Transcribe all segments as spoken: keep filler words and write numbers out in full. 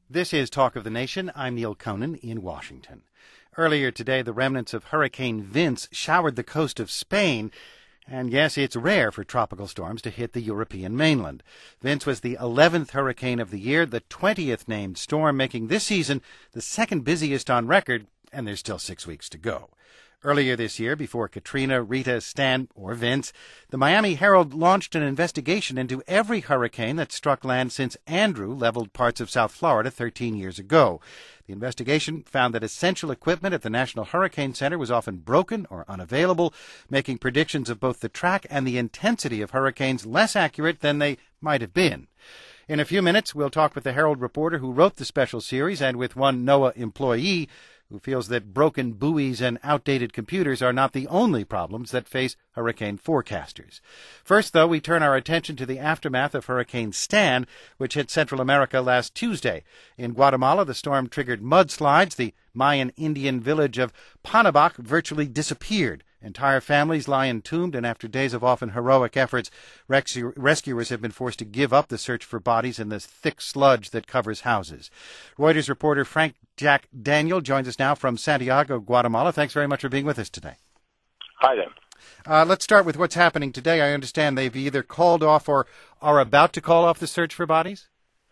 This is Talk of the Nation. I'm Neil Conan in Washington. Earlier today, the remnants of Hurricane Vince showered the coast of Spain. And yes, it's rare for tropical storms to hit the European mainland. Vince was the eleventh hurricane of the year, the twentieth named storm, making this season the second busiest on record, and there's still six weeks to go. Earlier this year, before Katrina, Rita, Stan, or Vince, the Miami Herald launched an investigation into every hurricane that struck land since Andrew leveled parts of South Florida thirteen years ago. The investigation found that essential equipment at the National Hurricane Center was often broken or unavailable, making predictions of both the track and the intensity of hurricanes less accurate than they might have been. In a few minutes, we'll talk with the Herald reporter who wrote the special series and with one NOAA employee who feels that broken buoys and outdated computers are not the only problems that face hurricane forecasters. First, though, we turn our attention to the aftermath of Hurricane Stan, which hit Central America last Tuesday. In Guatemala, the storm triggered mudslides. The Mayan Indian village of Panabac virtually disappeared. Entire families lie entombed, and after days of often heroic efforts, rescu- rescuers have been forced to give up the search for bodies in the thick sludge that covers houses. Reuters reporter Frank Jack Daniel joins us now from Santiago, Guatemala. Thanks very much for being with us today. Hi there. Uh, let's start with what's happening today. I understand they've either called off or are about to call off the search for bodies?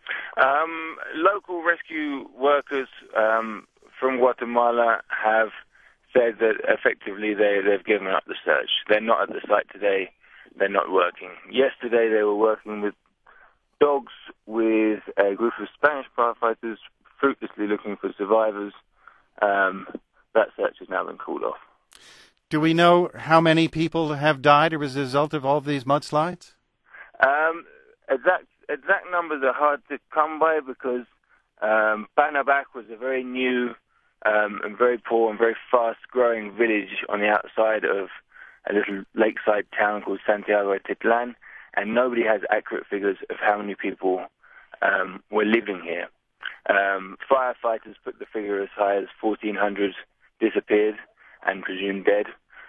Um, local rescue workers um, from Guatemala have said that effectively they, they've given up the search. They're not at the site today. They're not working. Yesterday they were working with dogs with a group of Spanish firefighters fruitlessly looking for survivors. Um, that search has now been called off. Do we know how many people have died as a result of all of these mudslides? Um, exact, exact numbers are hard to come by because um, Panabac was a very new Um, and very poor and very fast-growing village on the outside of a little lakeside town called Santiago de Titlan, and nobody has accurate figures of how many people um, were living here. Um, firefighters put the figure as high as fourteen hundred disappeared and presumed dead,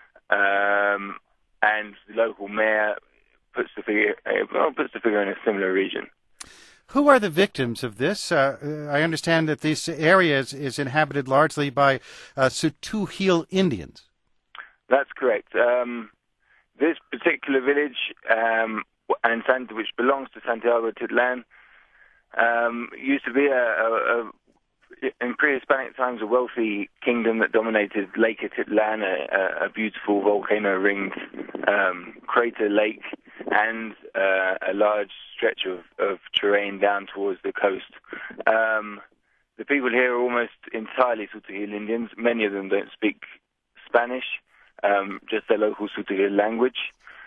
um, and the local mayor puts the figure uh, well, puts the figure in a similar region. Who are the victims of this? Uh, I understand that this area is, is inhabited largely by uh, Tz'utujil Indians. That's correct. Um, this particular village, um, and Sant- which belongs to Santiago de Titlan, um, used to be, a, a, a, in pre-Hispanic times, a wealthy kingdom that dominated Lake Atitlan, a, a beautiful volcano-ringed um, crater lake, and uh, a large stretch of, of terrain down towards the coast. Um, the people here are almost entirely Tz'utujil Indians. Many of them don't speak Spanish, um, just their local Tz'utujil language.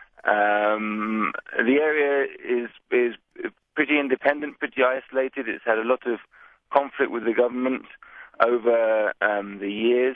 Um, the area is is pretty independent, pretty isolated. It's had a lot of conflict with the government over um, the years.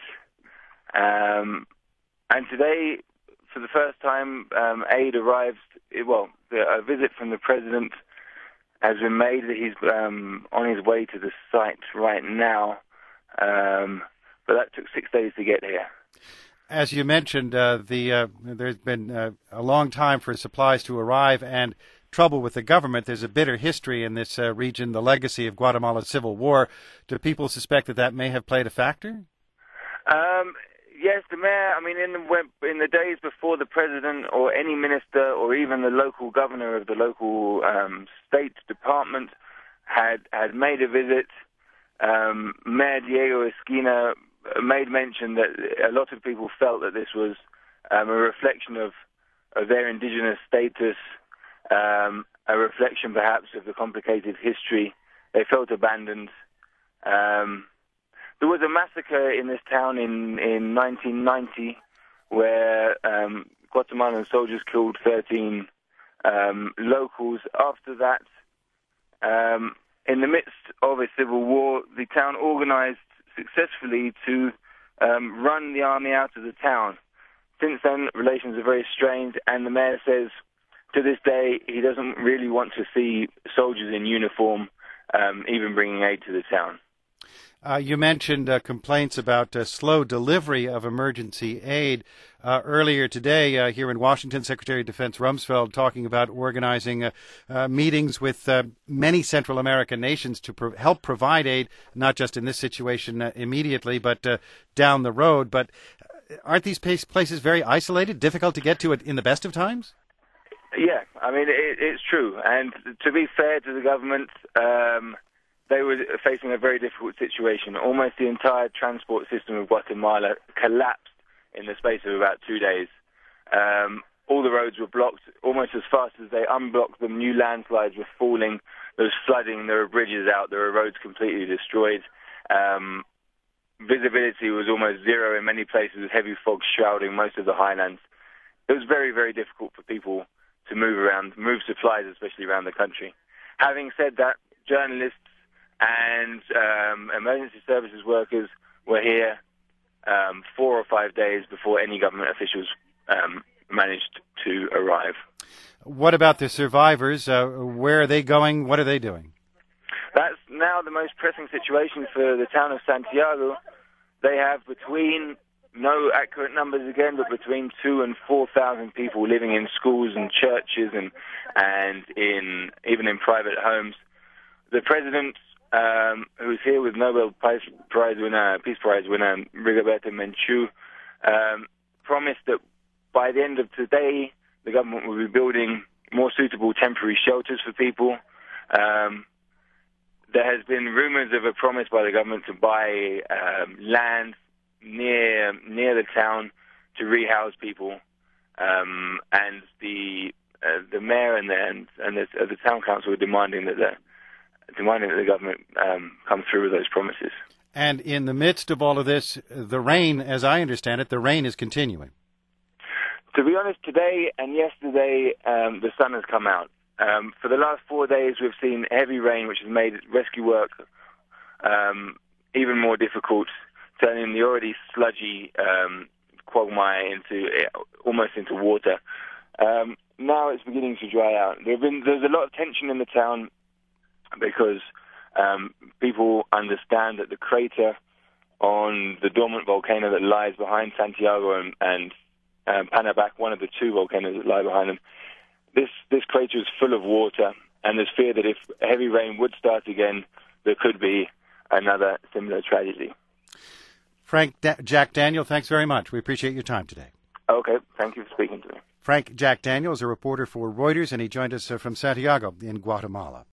Um, and today, for the first time, um, aid arrives. Well, a visit from the president has been made. He's um, on his way to the site right now, um, but that took six days to get here. As you mentioned, uh, the uh, there's been uh, a long time for supplies to arrive and trouble with the government. There's a bitter history in this uh, region, the legacy of Guatemala's civil war. Do people suspect that that may have played a factor? Um, yes, the mayor, I mean, in the, in the days before the president or any minister or even the local governor of the local um, state department had, had made a visit, um, Mayor Diego Esquina made mention that a lot of people felt that this was um, a reflection of, of their indigenous status, um, a reflection perhaps of the complicated history. They felt abandoned. Um, there was a massacre in this town in, in nineteen ninety where um, Guatemalan soldiers killed thirteen um, locals. After that, um, in the midst of a civil war, the town organized successfully to um, run the army out of the town. Since then, relations are very strained, and the mayor says to this day he doesn't really want to see soldiers in uniform um, even bringing aid to the town. Uh, you mentioned uh, complaints about uh, slow delivery of emergency aid. Uh, earlier today, uh, here in Washington, Secretary of Defense Rumsfeld talking about organizing uh, uh, meetings with uh, many Central American nations to pro- help provide aid, not just in this situation uh, immediately, but uh, down the road. But aren't these places very isolated, difficult to get to in the best of times? Yeah, I mean, it, it's true. And to be fair to the government, um, they were facing a very difficult situation. Almost the entire transport system of Guatemala collapsed in the space of about two days. Um, all the roads were blocked almost as fast as they unblocked them. New landslides were falling. There was flooding. There were bridges out. There were roads completely destroyed. Um, visibility was almost zero in many places, with heavy fog shrouding most of the highlands. It was very, very difficult for people to move around, move supplies, especially around the country. Having said that, journalists and um, emergency services workers were here um, four or five days before any government officials um, managed to arrive. What about the survivors? Uh, where are they going? What are they doing? That's now the most pressing situation for the town of Santiago. They have between, no accurate numbers again, but between two and four thousand people living in schools and churches and and in even in private homes. The president, um, who's here with Nobel Peace Prize winner, Peace Prize winner Rigoberta Menchú, um, promised that by the end of today, the government will be building more suitable temporary shelters for people. Um, there has been rumors of a promise by the government to buy um, land near near the town to rehouse people, um, and the uh, the mayor and the and, and the, uh, the town council are demanding that the demanding that the government um, come through with those promises. And in the midst of all of this, the rain, as I understand it, the rain is continuing. To be honest, today and yesterday, um, the sun has come out. Um, for the last four days, we've seen heavy rain, which has made rescue work um, even more difficult, turning the already sludgy um, quagmire into uh, almost into water. Um, now it's beginning to dry out. There've been, there's a lot of tension in the town because um, people understand that the crater on the dormant volcano that lies behind Santiago and, and um, Panabac, one of the two volcanoes that lie behind them, this, this crater is full of water, and there's fear that if heavy rain would start again, there could be another similar tragedy. Frank da- Jack Daniel, thanks very much. We appreciate your time today. Okay, thank you for speaking to me. Frank Jack Daniel is a reporter for Reuters, and he joined us uh, from Santiago in Guatemala.